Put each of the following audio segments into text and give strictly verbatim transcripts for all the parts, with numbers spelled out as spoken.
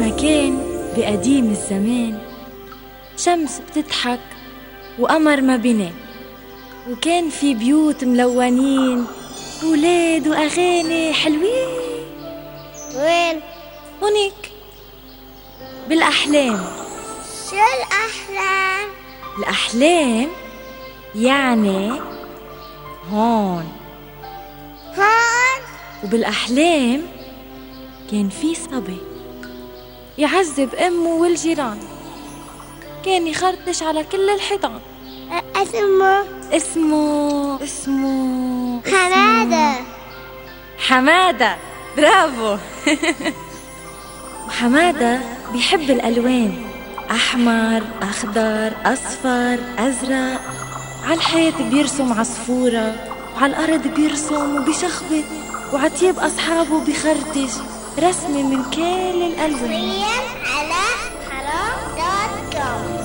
كان بقديم الزمان شمس بتضحك وقمر ما بينام، وكان في بيوت ملونين ولاد وأغاني حلوين. وين؟ هونيك بالأحلام. شو الأحلام؟ الأحلام يعني هون هون. وبالأحلام كان في صبي يعذب أمه والجيران، كان يخرطش على كل الحيطان. اسمه اسمه اسمه حمادة. حمادة، برافو. وحمادة بيحب الألوان، أحمر، أخضر، أصفر، أزرق. على الحيط بيرسم عصفورة، وعلى الأرض بيرسم وبيشخبط، وعطيب أصحابه بيخرطش رسمة من كل الألوان. على حرام دوت كوم.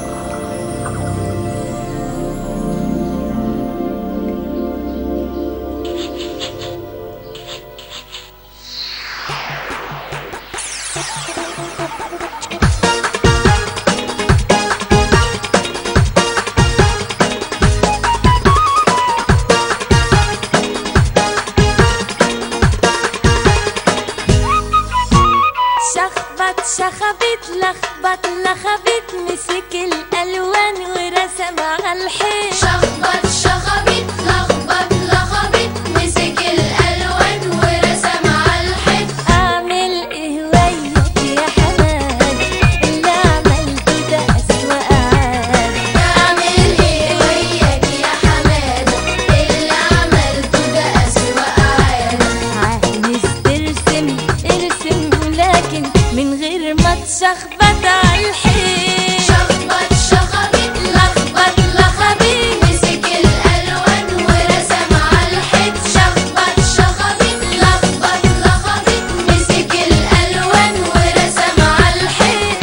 شخبت لخبط لخبت مسك الألوان ورسم على الحيط. شخبط شخبت لخبط لخبط مسك الألوان ورسم على الحيط. أعمل إيه وياك يا حماد، اللي عملته ده أسوأ عاد. أعمل إيه وياك يا حماد، اللي عملته ده أسوأ عاد. عايز ترسم ارسم لكن من غير ما تشخبط على الحيط. شخبط شخبط لخبط لخبط مسك الألوان ورسم على الحيط. شخبط شخبط لخبط لخبط مسك الألوان ورسم على الحيط.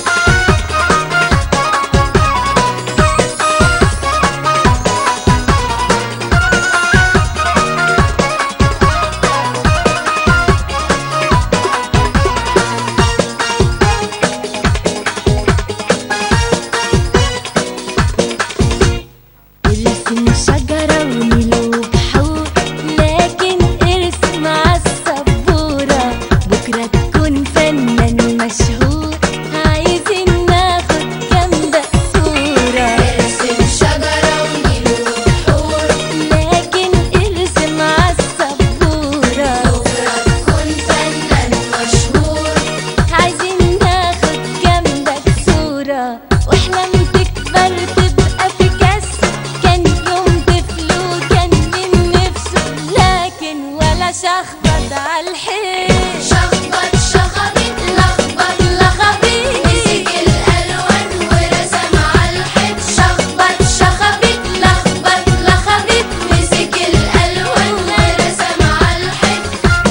ارسم شجرة ونيل وبحور، لكن ارسم عالسبورة بكرة تكون فنان مشهور. عايزين ناخد جنبك صورة. ارسم شجرة ونيل وبحور، لكن ارسم عالسبورة بكرة تكون فنان مشهور. عايزين ناخد جنبك صورة. واحلم تكبر تبقى في كسر، كان يوم طفل وكان من نفسه، لكن ولا شخبط على الحيط. شخبط شخبط لخبط لخبط مسك الألوان ورسم على الحيط. شخبط شخبط لخبط لخبط مسك الألوان ورسم على الحيط.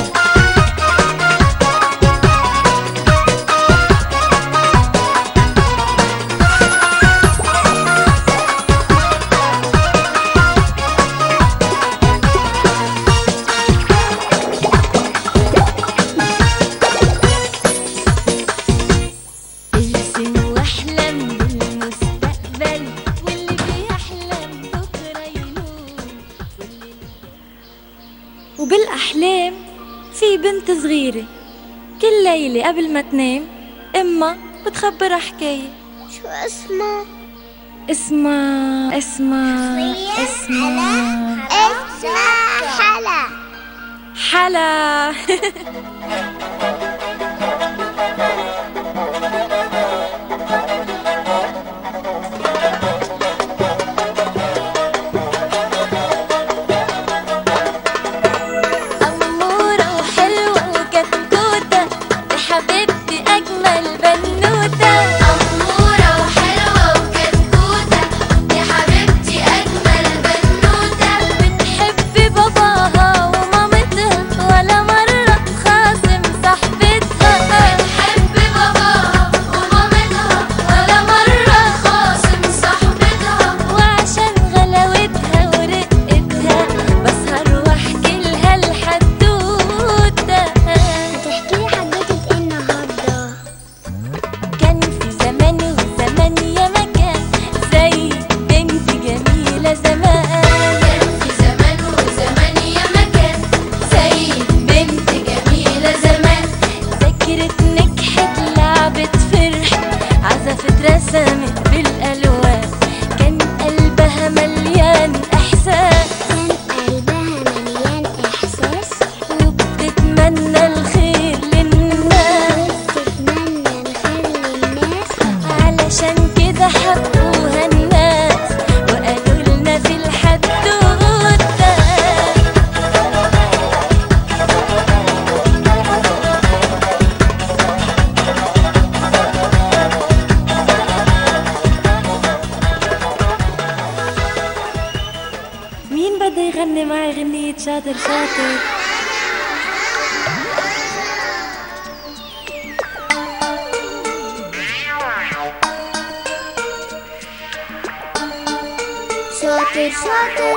ارسم واحلم بالمستقبل، واللي بيحلم بكرة ينول. وبالأحلام في بنت صغيرة كل ليلة قبل ما تنام إما بتخبرها حكاية. شو اسمه؟ اسمها اسمها اسمها اسمه حلا. حلا. أمورة وحلوة وكتكوتة، يا حبيبتي أجمل بنوتة. أمورة وحلوة وكتكوتة، يا حبيبتي أجمل بنوتة. بتحب باباها ومامتها، ولا مرة تخاصم صاحبتها. شاطر شاطر. شاطر شاطر.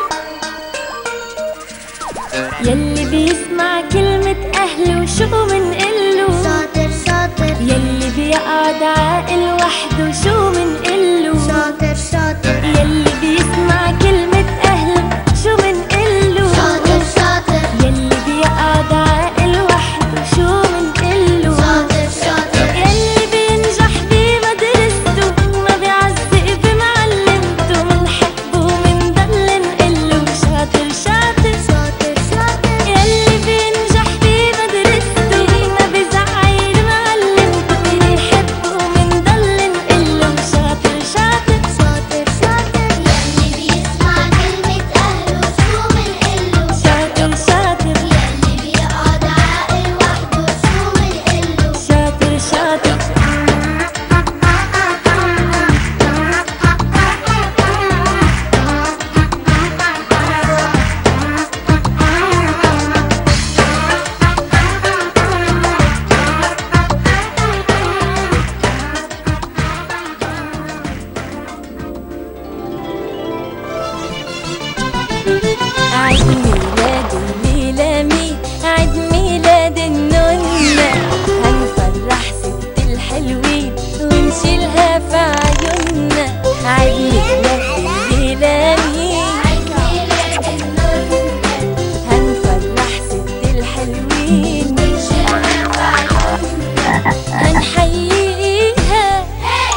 يلي بيسمع كلمة أهله شو منقله. شاطر شاطر. يلي بيقعد عاقل وحده شو منقله. شاطر شاطر. يلي بيسمع كلمة أهله شو منقله. شاطر شاطر. يلي بيقعد عاقل وحده شو منقله. شاطر شاطر. يلي بينجح بمدرسته ما بيعزق بمعلمته منحبه ومنضل نقله. شاطر شاطر. شاطر شاطر. يلي بينجح بمدرسته ما بيزعل معلمته بيحبه ومنضل نقله. شاطر شاطر. شاطر شاطر. يلي بيسمع كلمة أهله شو منقله. شاطر شاطر. يلي بيقعد عاقل وحده شو منقله. شاطر شاطر. عيد ميلاد الليلة مين؟ عيد ميلاد النونة. هنفرح ست الحلوين ونشيلها في عيوننا. عيد ميلاد الليلة مين؟ عيد ميلاد النونة. هنفرح ست الحلوين نشيلها في عيوننا. هنحييها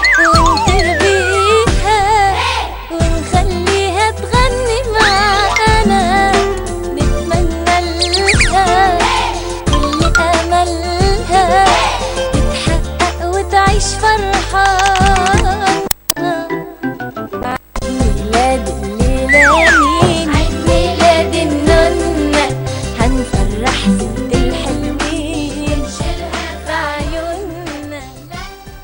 ونتربيها ونخليها تغني معانا. نتمنى لها كل أملها تتحقق وتعيش فرحة.